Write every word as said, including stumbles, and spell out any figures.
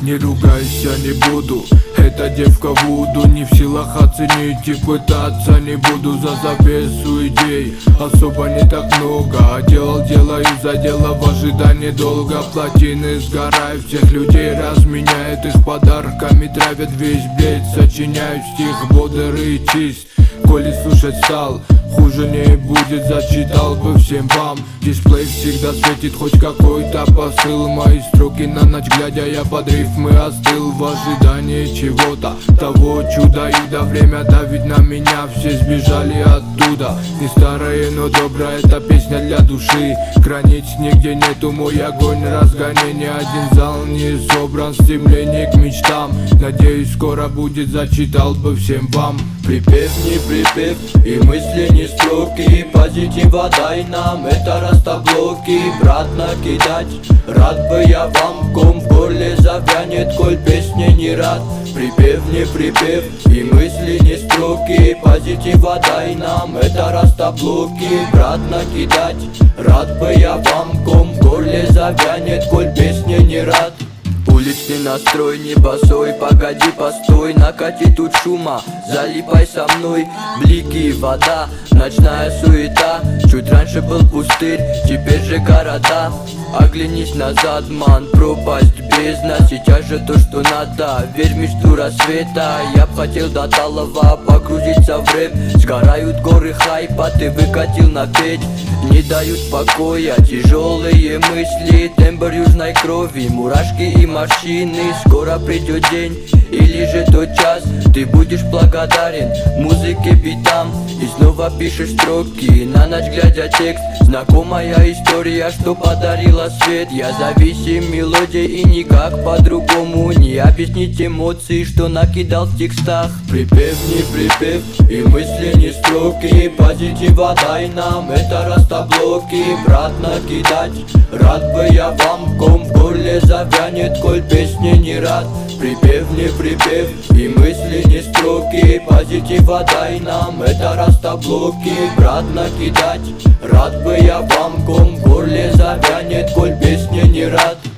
Не ругайся, не буду, эта девка вуду. Не в силах оценить и пытаться не буду. За завесу идей особо не так много, а делал, делаю за дело в ожидании долго. Плотины сгорают, всех людей разменяют, их подарками травят весь блядь. Сочиняю стих бодрый и чист, коли слушать стал, хуже не будет, зачитал бы всем вам. Дисплей всегда светит хоть какой-то посыл. Мои строки на ночь глядя, я под рифмы остыл. В ожидании чего-то, того чуда. И да время давит на меня, все сбежали оттуда. Не старая, но добрая, эта песня для души. Границ нигде нету, мой огонь разгоняй. Ни один зал не собран, стремление к мечтам. Надеюсь, скоро будет, зачитал бы всем вам. Припев не припев, и мысли не строки. Позитива дай нам, это растоблоки. Брат, накидать, рад бы я вам. Ком в горле завянет, коль песни не рад. Припев не припев, и мысли не строки. Позитива дай нам, это растоблоки. Брат, накидать, рад бы я вам. Ком в горле завянет, коль песни не рад. Уличный настрой, не босой, погоди, постой. Накати тут шума, залипай со мной. Блики, вода, ночная суета. Чуть раньше был пустырь, теперь же города. Оглянись назад, ман, пропасть, бездна. Сейчас же то, что надо, верь в мечту рассвета. Я б хотел до талого погрузиться в рэп. Сгорают горы хайпа, ты выкатил на петь. Не дают покоя тяжелые мысли. Тембр южной крови, мурашки и морщины. Скоро придет день, или же тот час. Ты будешь благодарен музыке, битам. И снова пишешь строки, на ночь глядя текст. Знакомая история, что подарила свет. Я зависим мелодией и никак по-другому. Не объяснить эмоции, что накидал в текстах. Припев не припев, и мысли не строки. Позитива дай нам, это растоблоки. Брат, накидать, рад бы я вам. Ком в горле завянет, коль песни не рад. Припев не припев, и мысли не строки. Позитива дай нам, это растоблоки. Брат, накидать, рад бы я вам. Ком в горле завянет, коль песни не рад.